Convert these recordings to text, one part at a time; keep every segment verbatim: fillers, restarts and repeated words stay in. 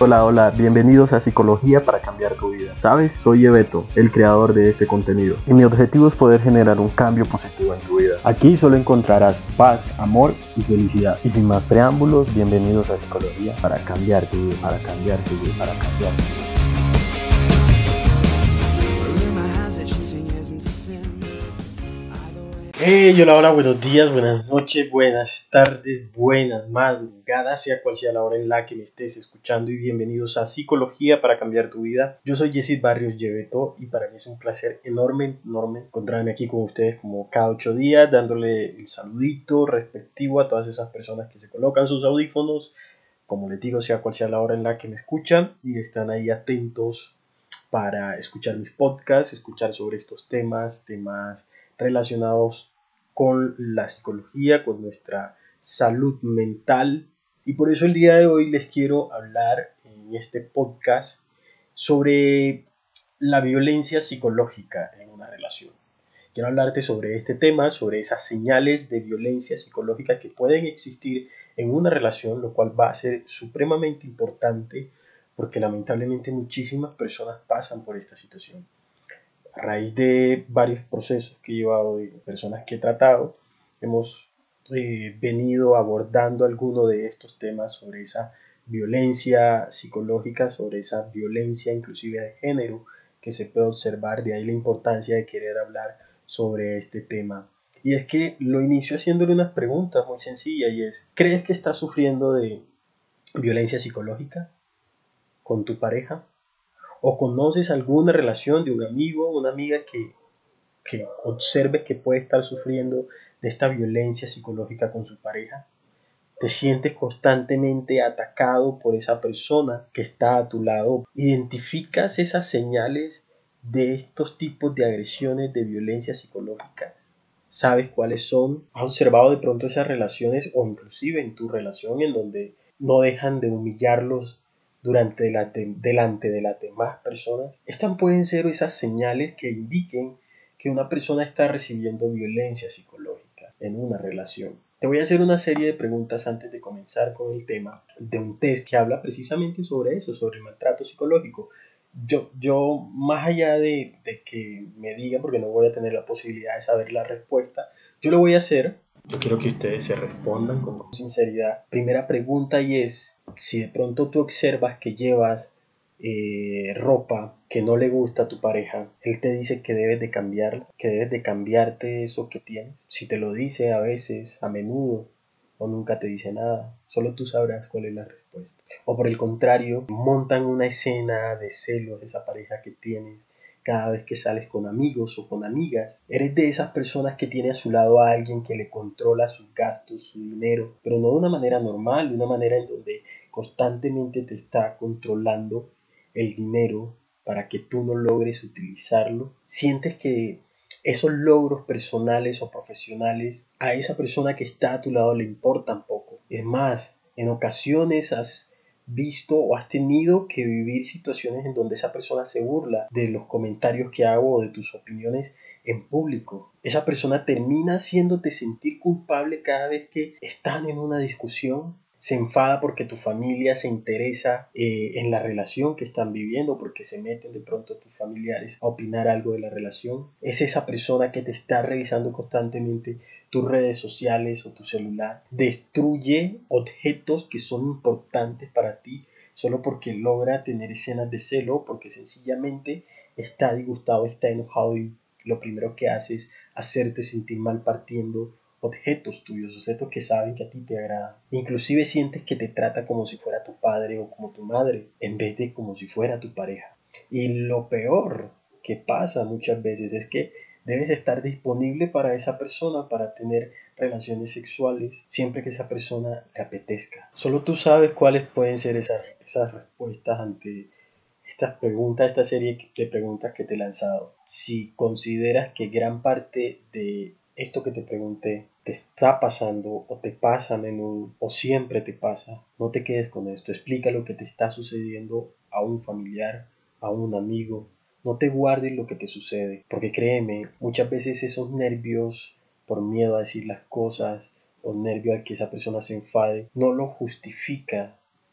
Hola, hola, bienvenidos a Psicología para cambiar tu vida. ¿Sabes? Soy Ebeto, el creador de este contenido. Y mi objetivo es poder generar un cambio positivo en tu vida. Aquí solo encontrarás paz, amor y felicidad. Y sin más preámbulos, bienvenidos a Psicología para cambiar tu vida, para cambiar tu vida, para cambiar tu vida. Hey, hola, hola, buenos días, buenas noches, buenas tardes, buenas madrugadas, sea cual sea la hora en la que me estés escuchando, y bienvenidos a Psicología para cambiar tu vida. Yo soy Yesid Barrios Lleveto y para mí es un placer enorme, enorme encontrarme aquí con ustedes como cada ocho días, dándole el saludito respectivo a todas esas personas que se colocan sus audífonos, como les digo, sea cual sea la hora en la que me escuchan y están ahí atentos para escuchar mis podcasts, escuchar sobre estos temas, temas relacionados con la psicología, con nuestra salud mental. Y por eso el día de hoy les quiero hablar en este podcast sobre la violencia psicológica en una relación. Quiero hablarte sobre este tema, sobre esas señales de violencia psicológica que pueden existir en una relación, lo cual va a ser supremamente importante porque lamentablemente muchísimas personas pasan por esta situación. A raíz de varios procesos que he llevado y personas que he tratado, hemos eh, venido abordando algunos de estos temas sobre esa violencia psicológica, sobre esa violencia inclusive de género que se puede observar. De ahí la importancia de querer hablar sobre este tema. Y es que lo inicio haciéndole unas preguntas muy sencillas y es, ¿crees que estás sufriendo de violencia psicológica con tu pareja? ¿O conoces alguna relación de un amigo o una amiga que, que observes que puede estar sufriendo de esta violencia psicológica con su pareja? ¿Te sientes constantemente atacado por esa persona que está a tu lado? ¿Identificas esas señales de estos tipos de agresiones de violencia psicológica? ¿Sabes cuáles son? ¿Has observado de pronto esas relaciones o inclusive en tu relación en donde no dejan de humillarlos durante la, delante de las demás personas? Estas pueden ser esas señales que indiquen que una persona está recibiendo violencia psicológica en una relación. Te voy a hacer una serie de preguntas antes de comenzar con el tema de un test que habla precisamente sobre eso, sobre el maltrato psicológico. Yo, yo más allá de, de que me digan, porque no voy a tener la posibilidad de saber la respuesta, yo lo voy a hacer. Yo quiero que ustedes se respondan con sinceridad. Primera pregunta, y es, si de pronto tú observas que llevas eh, ropa que no le gusta a tu pareja, él te dice que debes de cambiar, que debes de cambiarte eso que tienes. Si te lo dice a veces, a menudo, o nunca te dice nada, solo tú sabrás cuál es la respuesta. O por el contrario, montan una escena de celos de esa pareja que tienes cada vez que sales con amigos o con amigas. Eres de esas personas que tiene a su lado a alguien que le controla sus gastos, su dinero, pero no de una manera normal, de una manera en donde constantemente te está controlando el dinero para que tú no logres utilizarlo. Sientes que esos logros personales o profesionales a esa persona que está a tu lado le importan poco. Es más, en ocasiones has visto o has tenido que vivir situaciones en donde esa persona se burla de los comentarios que hago o de tus opiniones en público. Esa persona termina haciéndote sentir culpable cada vez que están en una discusión. Se enfada porque tu familia se interesa eh, en la relación que están viviendo, porque se meten de pronto tus familiares a opinar algo de la relación. Es esa persona que te está revisando constantemente tus redes sociales o tu celular. Destruye objetos que son importantes para ti solo porque logra tener escenas de celo, porque sencillamente está disgustado, está enojado, y lo primero que hace es hacerte sentir mal partiendo objetos tuyos, objetos que saben que a ti te agradan. Inclusive sientes que te trata como si fuera tu padre o como tu madre, en vez de como si fuera tu pareja. Y lo peor que pasa muchas veces es que debes estar disponible para esa persona, para tener relaciones sexuales siempre que esa persona le apetezca. Solo tú sabes cuáles pueden ser esas, esas respuestas ante estas preguntas, esta serie de preguntas que te he lanzado. Si consideras que gran parte de esto que te pregunté te está pasando o te pasa a menudo o siempre te pasa, no te quedes con esto. Explica lo que te está sucediendo a un familiar, a un amigo. No te guardes lo que te sucede, porque créeme, muchas veces esos nervios por miedo a decir las cosas o nervio al que esa persona se enfade no lo justifica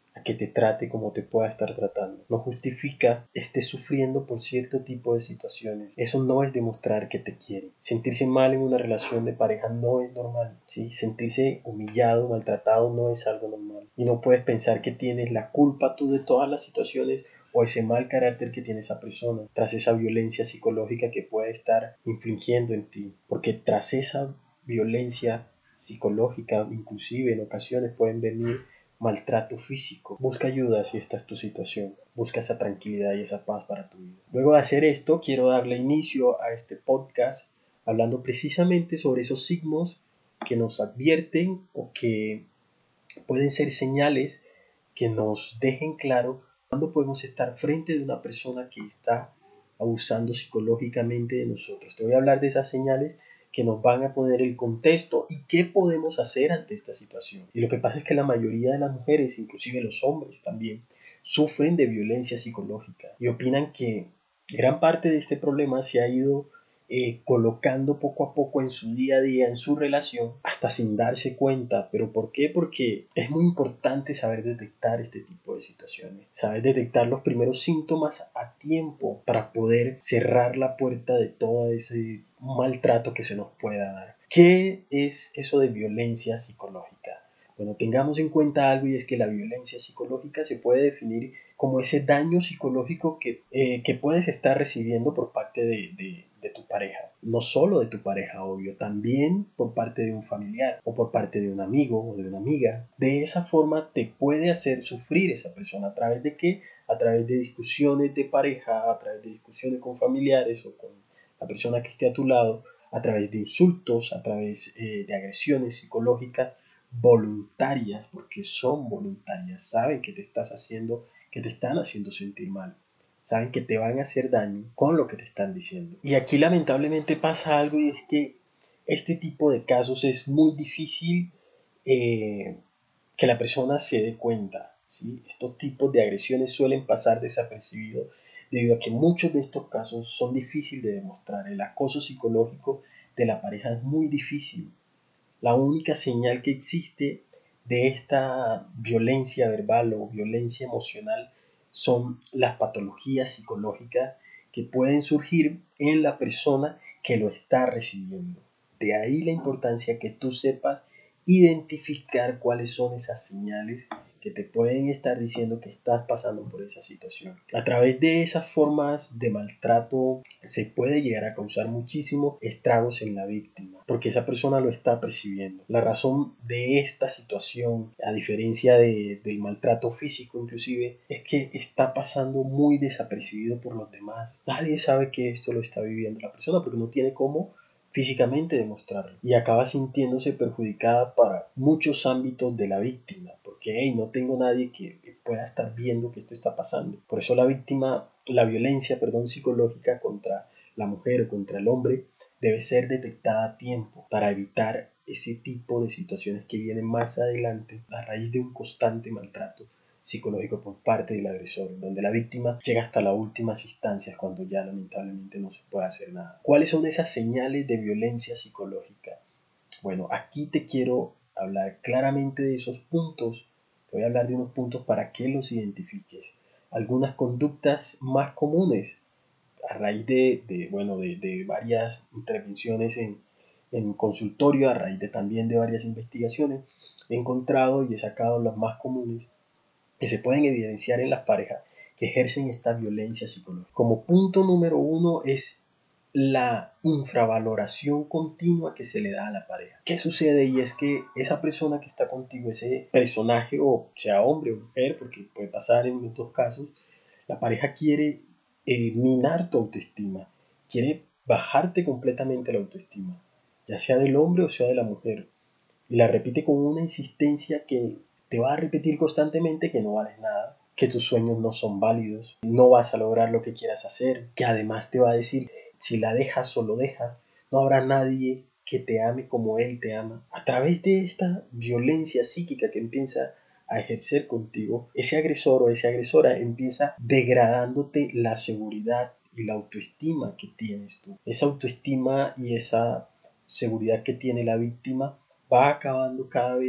a que te trate como te pueda estar tratando. No justifica estés sufriendo por cierto tipo de situaciones. Eso no es demostrar que te quiere. Sentirse mal en una relación de pareja no es normal, ¿sí? Sentirse humillado, maltratado no es algo normal. Y no puedes pensar que tienes la culpa tú de todas las situaciones o ese mal carácter que tiene esa persona, tras esa violencia psicológica que puede estar infligiendo en ti. Porque tras esa violencia psicológica, inclusive en ocasiones pueden venir maltrato físico. Busca ayuda si esta es tu situación. Busca esa tranquilidad y esa paz para tu vida. Luego de hacer esto, quiero darle inicio a este podcast hablando precisamente sobre esos signos que nos advierten o que pueden ser señales que nos dejen claro cuándo podemos estar frente de una persona que está abusando psicológicamente de nosotros. Te voy a hablar de esas señales que nos van a poner el contexto y qué podemos hacer ante esta situación. Y lo que pasa es que la mayoría de las mujeres, inclusive los hombres también, sufren de violencia psicológica y opinan que gran parte de este problema se ha ido eh, colocando poco a poco en su día a día, en su relación, hasta sin darse cuenta. ¿Pero por qué? Porque es muy importante saber detectar este tipo de situaciones, saber detectar los primeros síntomas a tiempo para poder cerrar la puerta de todo ese maltrato que se nos pueda dar. ¿Qué es eso de violencia psicológica? Bueno, tengamos en cuenta algo, y es que la violencia psicológica se puede definir como ese daño psicológico que, eh, que puedes estar recibiendo por parte de, de, de tu pareja. No solo de tu pareja, obvio, también por parte de un familiar o por parte de un amigo o de una amiga. De esa forma te puede hacer sufrir esa persona. ¿A través de qué? A través de discusiones de pareja, a través de discusiones con familiares o con la persona que esté a tu lado, a través de insultos, a través eh, de agresiones psicológicas voluntarias, porque son voluntarias, saben que te estás haciendo, que te están haciendo sentir mal, saben que te van a hacer daño con lo que te están diciendo. Y aquí lamentablemente pasa algo, y es que este tipo de casos es muy difícil eh, que la persona se dé cuenta, ¿sí? Estos tipos de agresiones suelen pasar desapercibidos debido a que muchos de estos casos son difíciles de demostrar. El acoso psicológico de la pareja es muy difícil. La única señal que existe de esta violencia verbal o violencia emocional son las patologías psicológicas que pueden surgir en la persona que lo está recibiendo. De ahí la importancia que tú sepas identificar cuáles son esas señales que te pueden estar diciendo que estás pasando por esa situación. A través de esas formas de maltrato se puede llegar a causar muchísimos estragos en la víctima, porque esa persona lo está percibiendo. La razón de esta situación, a diferencia de, del maltrato físico inclusive, es que está pasando muy desapercibido por los demás. Nadie sabe que esto lo está viviendo la persona porque no tiene cómo físicamente demostrarlo, y acaba sintiéndose perjudicada para muchos ámbitos de la víctima, porque hey, no tengo nadie que pueda estar viendo que esto está pasando. Por eso la víctima, la violencia, perdón, psicológica contra la mujer o contra el hombre debe ser detectada a tiempo para evitar ese tipo de situaciones que vienen más adelante a raíz de un constante maltrato psicológico por parte del agresor, donde la víctima llega hasta las últimas instancias cuando ya lamentablemente no se puede hacer nada. ¿Cuáles son esas señales de violencia psicológica? Bueno, aquí te quiero hablar claramente de esos puntos. Te voy a hablar de unos puntos para que los identifiques. Algunas conductas más comunes a raíz de, de bueno, de, de varias intervenciones en, en consultorio, a raíz de también de varias investigaciones, he encontrado y he sacado las más comunes que se pueden evidenciar en las parejas que ejercen esta violencia psicológica. Como punto número uno es la infravaloración continua que se le da a la pareja. ¿Qué sucede? Y es que esa persona que está contigo, ese personaje, o sea hombre o mujer, porque puede pasar en los dos casos, la pareja quiere eh, minar tu autoestima, quiere bajarte completamente la autoestima, ya sea del hombre o sea de la mujer, y la repite con una insistencia que te va a repetir constantemente que no vales nada, que tus sueños no son válidos, no vas a lograr lo que quieras hacer, que además te va a decir, si la dejas o lo dejas, no habrá nadie que te ame como él te ama. A través de esta violencia psíquica que empieza a ejercer contigo, ese agresor o esa agresora empieza degradándote la seguridad y la autoestima que tienes tú. Esa autoestima y esa seguridad que tiene la víctima va acabando cada vez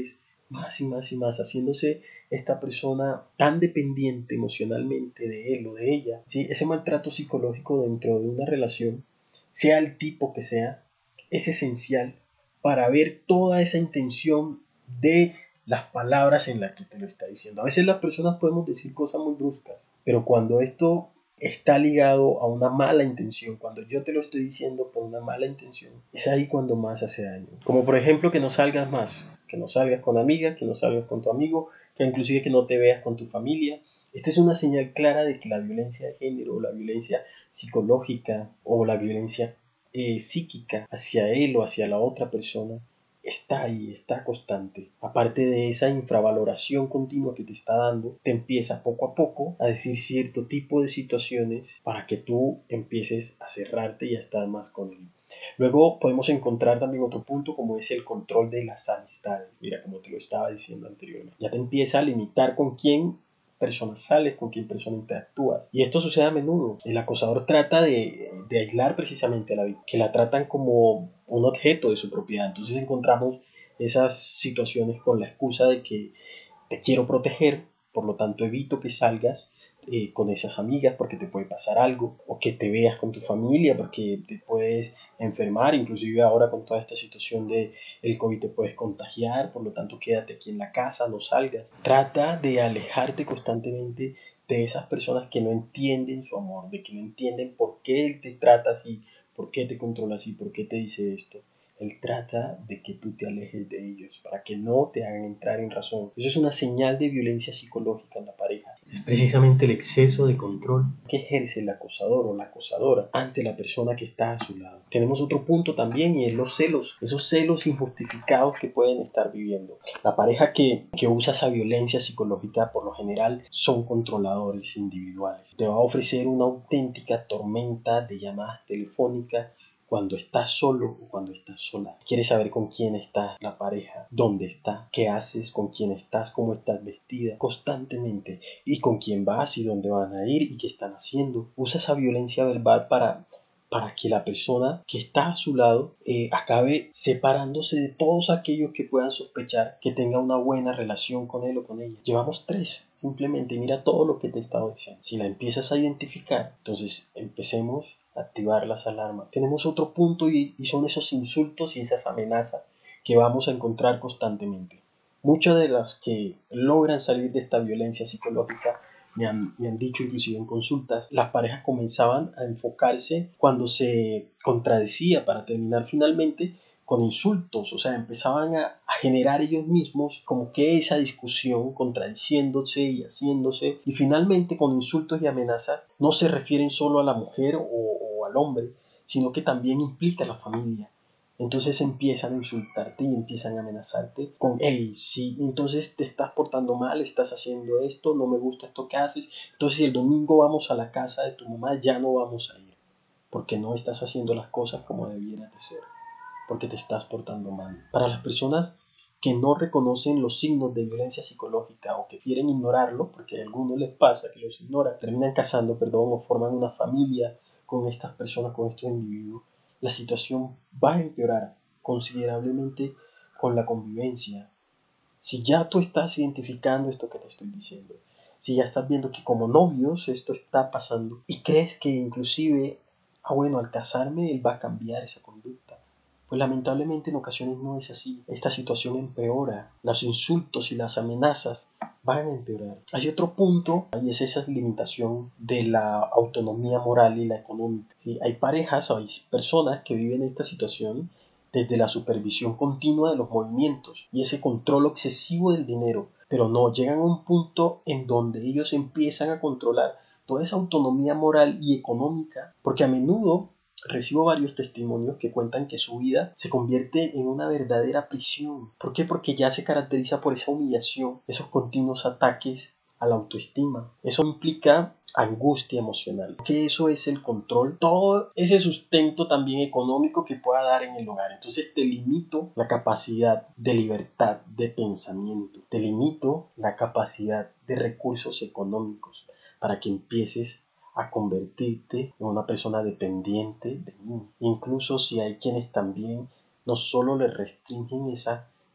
más y más y más, haciéndose esta persona tan dependiente emocionalmente de él o de ella, ¿sí? Ese maltrato psicológico dentro de una relación, sea el tipo que sea, es esencial para ver toda esa intención de las palabras en las que te lo está diciendo. A veces las personas podemos decir cosas muy bruscas, pero cuando esto está ligado a una mala intención, cuando yo te lo estoy diciendo por una mala intención, es ahí cuando más hace daño. Como por ejemplo que no salgas más, que no salgas con amigas, que no salgas con tu amigo, que inclusive que no te veas con tu familia. Esta es una señal clara de que la violencia de género, la violencia psicológica o la violencia eh, psíquica hacia él o hacia la otra persona está ahí, está constante. Aparte de esa infravaloración continua que te está dando, te empieza poco a poco a decir cierto tipo de situaciones para que tú empieces a cerrarte y a estar más con él. Luego podemos encontrar también otro punto como es el control de las amistades. Mira, como te lo estaba diciendo anteriormente. Ya te empieza a limitar con quién personas sales, con quién persona interactúas. Y esto sucede a menudo. El acosador trata de, de aislar precisamente a la víctima, que la tratan como un objeto de su propiedad. Entonces encontramos esas situaciones con la excusa de que te quiero proteger, por lo tanto evito que salgas eh, con esas amigas porque te puede pasar algo, o que te veas con tu familia porque te puedes enfermar, inclusive ahora con toda esta situación de el COVID te puedes contagiar, por lo tanto quédate aquí en la casa, no salgas. Trata de alejarte constantemente de esas personas que no entienden su amor, de que no entienden por qué él te trata así, por qué te controla así, por qué te dice esto. Él trata de que tú te alejes de ellos para que no te hagan entrar en razón. Eso es una señal de violencia psicológica en la pareja. Es precisamente el exceso de control que ejerce el acosador o la acosadora ante la persona que está a su lado. Tenemos otro punto también y es los celos. Esos celos injustificados que pueden estar viviendo. La pareja que, que usa esa violencia psicológica por lo general son controladores individuales. Te va a ofrecer una auténtica tormenta de llamadas telefónicas cuando estás solo o cuando estás sola. Quieres saber con quién está la pareja, dónde está, qué haces, con quién estás, cómo estás vestida, constantemente, y con quién vas y dónde van a ir y qué están haciendo. Usa esa violencia verbal para para que la persona que está a su lado eh, acabe separándose de todos aquellos que puedan sospechar que tenga una buena relación con él o con ella. Llevamos tres. Simplemente mira todo lo que te he estado diciendo. Si la empiezas a identificar, entonces empecemos a activar las alarmas. Tenemos otro punto y, y son esos insultos y esas amenazas que vamos a encontrar constantemente. Muchas de las que logran salir de esta violencia psicológica me han, me han dicho inclusive en consultas, las parejas comenzaban a enfocarse cuando se contradecía para terminar finalmente con insultos, o sea, empezaban a, a generar ellos mismos como que esa discusión contradiciéndose y haciéndose, y finalmente con insultos y amenazas no se refieren solo a la mujer o, o al hombre, sino que también implica a la familia. Entonces empiezan a insultarte y empiezan a amenazarte con, hey, si entonces te estás portando mal, estás haciendo esto, no me gusta esto que haces, entonces si el domingo vamos a la casa de tu mamá, ya no vamos a ir, porque no estás haciendo las cosas como debieras de ser, porque te estás portando mal. Para las personas que no reconocen los signos de violencia psicológica o que quieren ignorarlo, porque a algunos les pasa que los ignoran, terminan casando, perdón, o forman una familia con estas personas, con estos individuos, la situación va a empeorar considerablemente con la convivencia. Si ya tú estás identificando esto que te estoy diciendo, si ya estás viendo que como novios esto está pasando y crees que inclusive, ah bueno, al casarme él va a cambiar esa conducta, pues lamentablemente en ocasiones no es así. Esta situación empeora, los insultos y las amenazas van a empeorar. Hay otro punto, y es esa limitación de la autonomía moral y la económica. ¿Sí? Hay parejas o hay personas que viven esta situación desde la supervisión continua de los movimientos y ese control excesivo del dinero, pero no, llegan a un punto en donde ellos empiezan a controlar toda esa autonomía moral y económica, porque a menudo recibo varios testimonios que cuentan que su vida se convierte en una verdadera prisión. ¿Por qué? Porque ya se caracteriza por esa humillación, esos continuos ataques a la autoestima. Eso implica angustia emocional, que eso es el control, todo ese sustento también económico que pueda dar en el hogar. Entonces te limito la capacidad de libertad de pensamiento, te limito la capacidad de recursos económicos para que empieces a convertirte en una persona dependiente de mí. Incluso si hay quienes también no solo le restringen esa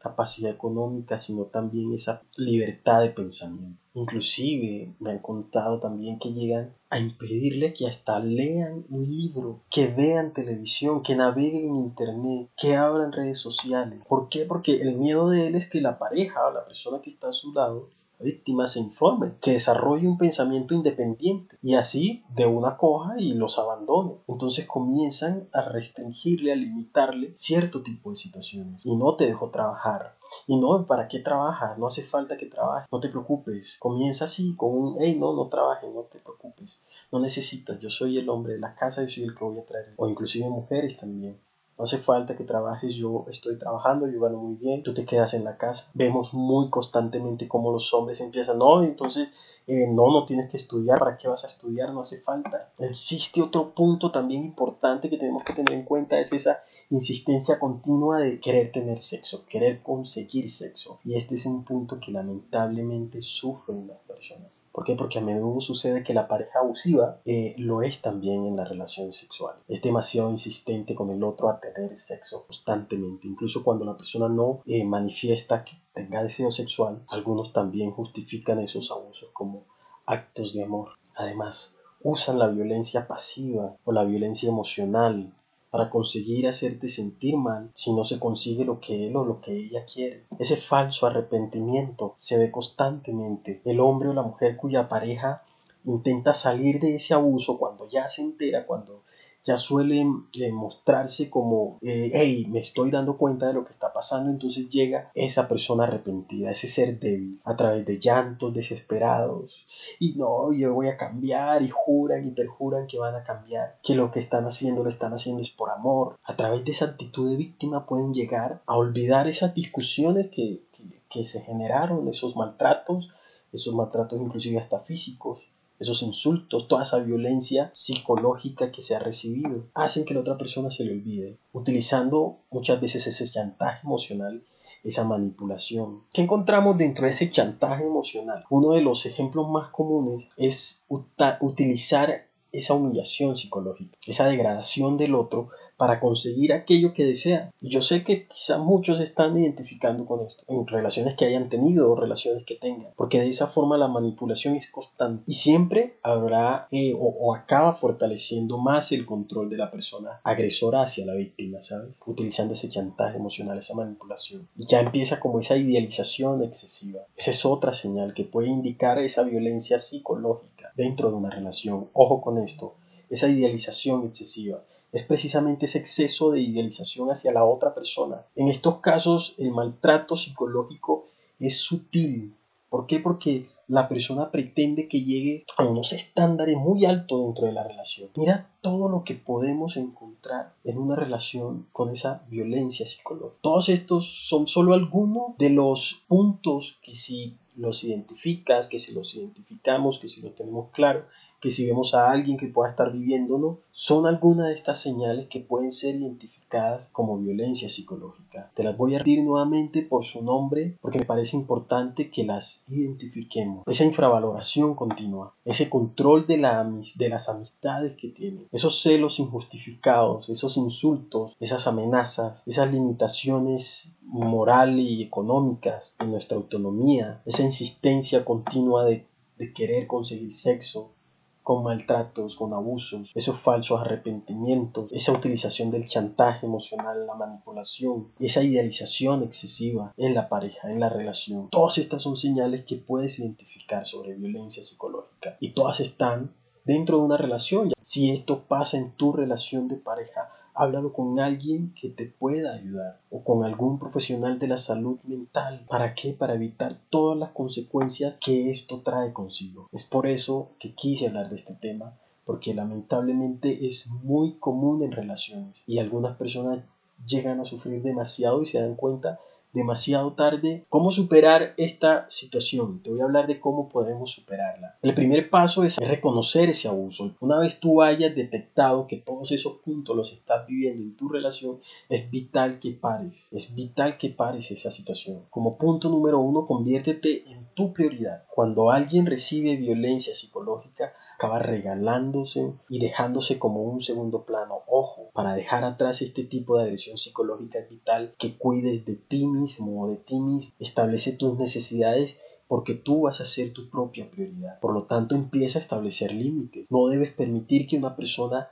capacidad económica, sino también esa libertad de pensamiento. Inclusive me han contado también que llegan a impedirle que hasta lean un libro, que vean televisión, que naveguen en internet, que abran redes sociales. ¿Por qué? Porque el miedo de él es que la pareja o la persona que está a su lado, la víctima, se informe, que desarrolle un pensamiento independiente y así de una coja y los abandone. Entonces comienzan a restringirle, a limitarle cierto tipo de situaciones. Y no te dejo trabajar. Y no, ¿para qué trabajas? No hace falta que trabajes, no te preocupes. Comienza así, con un, hey, no, no trabajes, no te preocupes. No necesitas, yo soy el hombre de la casa, yo soy el que voy a traer. O inclusive mujeres también. No hace falta que trabajes, yo estoy trabajando, yo gano muy bien, tú te quedas en la casa. Vemos muy constantemente cómo los hombres empiezan, no, entonces, eh, no, no tienes que estudiar, ¿para qué vas a estudiar? No hace falta. Existe otro punto también importante que tenemos que tener en cuenta, es esa insistencia continua de querer tener sexo, querer conseguir sexo. Y este es un punto que lamentablemente sufren las personas. ¿Por qué? Porque a menudo sucede que la pareja abusiva eh, lo es también en las relaciones sexuales. Es demasiado insistente con el otro a tener sexo constantemente. Incluso cuando la persona no eh, manifiesta que tenga deseo sexual, algunos también justifican esos abusos como actos de amor. Además, usan la violencia pasiva o la violencia emocional para conseguir hacerte sentir mal si no se consigue lo que él o lo que ella quiere. Ese falso arrepentimiento se ve constantemente. El hombre o la mujer cuya pareja intenta salir de ese abuso cuando ya se entera, cuando ya suelen eh, mostrarse como, eh, hey, me estoy dando cuenta de lo que está pasando, entonces llega esa persona arrepentida, ese ser débil, a través de llantos desesperados, y no, yo voy a cambiar, y juran y perjuran que van a cambiar, que lo que están haciendo lo están haciendo es por amor. A través de esa actitud de víctima pueden llegar a olvidar esas discusiones que, que, que se generaron, esos maltratos, esos maltratos inclusive hasta físicos, esos insultos, toda esa violencia psicológica que se ha recibido, hacen que la otra persona se le olvide, utilizando muchas veces ese chantaje emocional, esa manipulación. ¿Qué encontramos dentro de ese chantaje emocional? Uno de los ejemplos más comunes es uta- utilizar esa humillación psicológica, esa degradación del otro para conseguir aquello que desea. Y yo sé que quizá muchos están identificando con esto, en relaciones que hayan tenido o relaciones que tengan, porque de esa forma la manipulación es constante y siempre habrá eh, o, o acaba fortaleciendo más el control de la persona agresora hacia la víctima, ¿sabes? Utilizando ese chantaje emocional, esa manipulación. Y ya empieza como esa idealización excesiva. Esa es otra señal que puede indicar esa violencia psicológica dentro de una relación. Ojo con esto, esa idealización excesiva es precisamente ese exceso de idealización hacia la otra persona. En estos casos, el maltrato psicológico es sutil. ¿Por qué? Porque la persona pretende que llegue a unos estándares muy altos dentro de la relación. Mira todo lo que podemos encontrar en una relación con esa violencia psicológica. Todos estos son solo algunos de los puntos que si los identificas, que si los identificamos, que si los tenemos claro, que si vemos a alguien que pueda estar viviéndolo, son algunas de estas señales que pueden ser identificadas como violencia psicológica. Te las voy a repetir nuevamente por su nombre porque me parece importante que las identifiquemos. Esa infravaloración continua, ese control de, la, de las amistades que tienen, esos celos injustificados, esos insultos, esas amenazas, esas limitaciones moral y económicas en nuestra autonomía, esa insistencia continua de, de querer conseguir sexo, con maltratos, con abusos, esos falsos arrepentimientos, esa utilización del chantaje emocional, la manipulación, esa idealización excesiva en la pareja, en la relación. Todas estas son señales que puedes identificar sobre violencia psicológica y todas están dentro de una relación. Si esto pasa en tu relación de pareja, háblalo con alguien que te pueda ayudar o con algún profesional de la salud mental. ¿Para qué? Para evitar todas las consecuencias que esto trae consigo. Es por eso que quise hablar de este tema, porque lamentablemente es muy común en relaciones y algunas personas llegan a sufrir demasiado y se dan cuenta demasiado tarde. ¿Cómo superar esta situación? Te voy a hablar de cómo podemos superarla. El primer paso es reconocer ese abuso. Una vez tú hayas detectado que todos esos puntos los estás viviendo en tu relación, es vital que pares. Es vital que pares esa situación. Como punto número uno, conviértete en tu prioridad. Cuando alguien recibe violencia psicológica, acaba regalándose y dejándose como un segundo plano. Ojo, para dejar atrás este tipo de agresión psicológica es vital que cuides de ti mismo o de ti mismo. Establece tus necesidades porque tú vas a ser tu propia prioridad. Por lo tanto, empieza a establecer límites. No debes permitir que una persona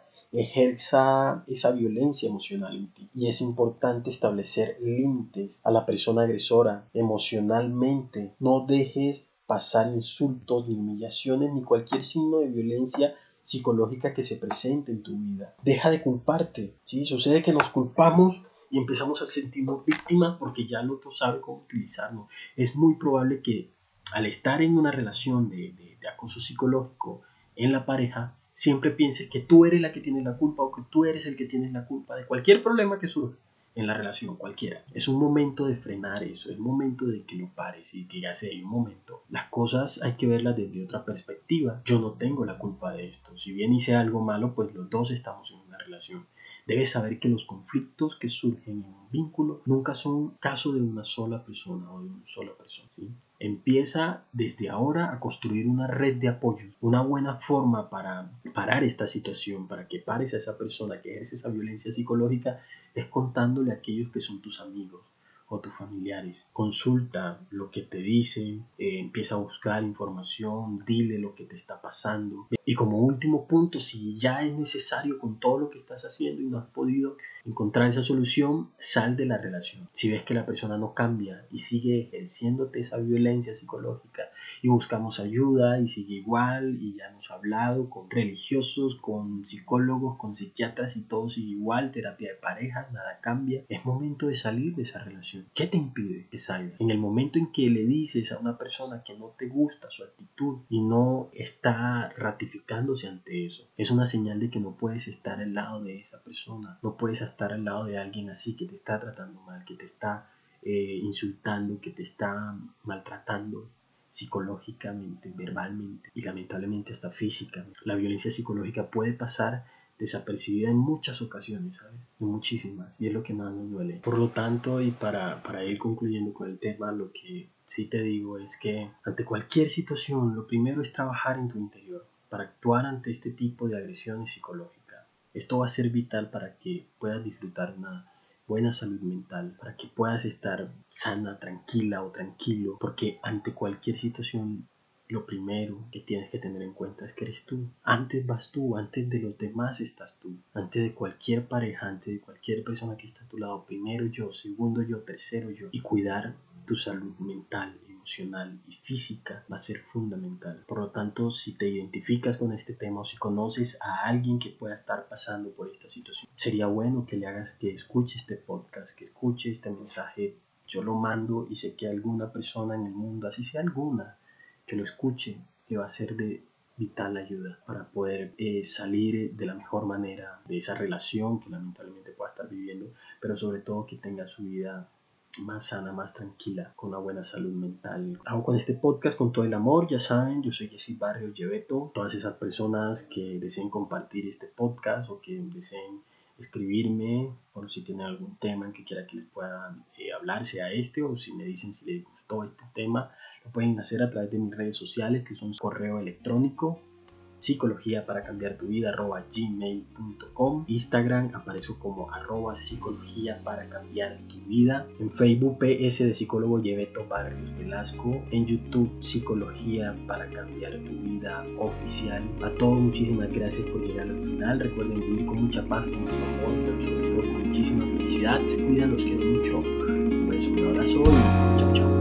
ejerza esa violencia emocional en ti. Y es importante establecer límites a la persona agresora emocionalmente. No dejes pasar insultos, ni humillaciones, ni cualquier signo de violencia psicológica que se presente en tu vida. Deja de culparte, ¿sí? Sucede que nos culpamos y empezamos a sentirnos víctimas porque ya el otro sabe cómo utilizarnos. Es muy probable que al estar en una relación de, de, de acoso psicológico en la pareja, siempre pienses que tú eres la que tiene la culpa o que tú eres el que tiene la culpa de cualquier problema que surja en la relación, cualquiera. Es un momento de frenar eso, es un momento de que lo pares y que ya sea un momento. Las cosas hay que verlas desde otra perspectiva. Yo no tengo la culpa de esto. Si bien hice algo malo, pues los dos estamos en una relación. Debes saber que los conflictos que surgen en un vínculo nunca son caso de una sola persona o de una sola persona, ¿sí? Empieza desde ahora a construir una red de apoyos, una buena forma para parar esta situación, para que pares a esa persona que ejerce esa violencia psicológica, es contándole a aquellos que son tus amigos o tus familiares. Consulta lo que te dicen, eh, empieza a buscar información, dile lo que te está pasando. Y como último punto, si ya es necesario con todo lo que estás haciendo y no has podido encontrar esa solución, sal de la relación. Si ves que la persona no cambia y sigue ejerciéndote esa violencia psicológica y buscamos ayuda y sigue igual y ya hemos hablado con religiosos, con psicólogos, con psiquiatras y todo sigue igual, terapia de pareja, nada cambia, es momento de salir de esa relación. ¿Qué te impide que salgas? En el momento en que le dices a una persona que no te gusta su actitud y no está ratificándose ante eso, es una señal de que no puedes estar al lado de esa persona, no puedes estar al lado de alguien así que te está tratando mal, que te está eh, insultando, que te está maltratando psicológicamente, verbalmente y lamentablemente hasta físicamente. La violencia psicológica puede pasar desapercibida en muchas ocasiones, ¿sabes? En muchísimas, y es lo que más nos duele. Por lo tanto, y para, para ir concluyendo con el tema, lo que sí te digo es que ante cualquier situación, lo primero es trabajar en tu interior para actuar ante este tipo de agresiones psicológicas. Esto va a ser vital para que puedas disfrutar una buena salud mental, para que puedas estar sana, tranquila o tranquilo, porque ante cualquier situación lo primero que tienes que tener en cuenta es que eres tú. Antes vas tú, antes de los demás estás tú. Antes de cualquier pareja, antes de cualquier persona que está a tu lado, primero yo, segundo yo, tercero yo. Y cuidar tu salud mental, emocional y física va a ser fundamental. Por lo tanto, si te identificas con este tema o si conoces a alguien que pueda estar pasando por esta situación, sería bueno que le hagas que escuche este podcast, que escuche este mensaje. Yo lo mando y sé que alguna persona en el mundo, así sea alguna, que lo escuche, le va a ser de vital ayuda para poder eh, salir de la mejor manera de esa relación que lamentablemente pueda estar viviendo, pero sobre todo que tenga su vida más sana, más tranquila, con una buena salud mental. Hago con este podcast con todo el amor, ya saben, yo soy Jessis Barrios Lleveto. Todas esas personas que deseen compartir este podcast o que deseen escribirme, por si tienen algún tema en que quiera que les pueda eh, hablar, sea este, o si me dicen si les gustó este tema, lo pueden hacer a través de mis redes sociales, que son correo electrónico psicología para cambiar tu vida arroba gmail punto com. Instagram aparezco como arroba psicología para cambiar tu vida. En Facebook P S de psicólogo Lleveto Barrios Velasco. En YouTube Psicología para cambiar tu vida oficial. A todos muchísimas gracias por llegar al final. Recuerden vivir con mucha paz, con mucho amor, pero sobre todo con muchísima felicidad. Se cuidan, los quiero mucho. Un beso, un abrazo y chao chao.